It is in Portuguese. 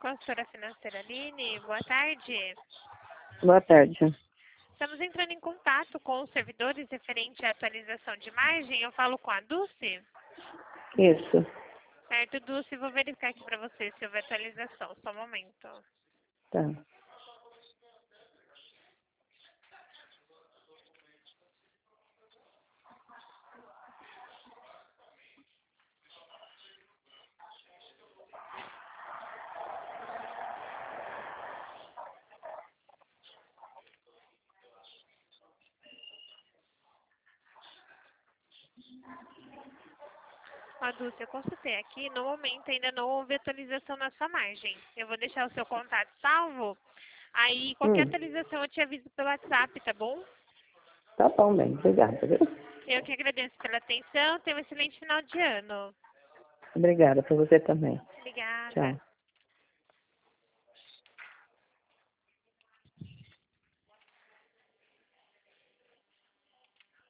consultora financeira Aline, boa tarde. Boa tarde. Estamos entrando em contato com os servidores referente à atualização de margem. Eu falo com a Dulce. Isso. Certo, Dulce, vou verificar aqui para você se houve atualização. Só um momento. Tá. Ó, Dulce, eu consultei aqui. No momento ainda não houve atualização na sua margem. Eu vou deixar o seu contato salvo. Aí, qualquer atualização eu te aviso pelo WhatsApp, tá bom? Tá bom, bem. Obrigada, viu? Eu que agradeço pela atenção. Tenha um excelente final de ano. Obrigada para você também. Obrigada. Tchau.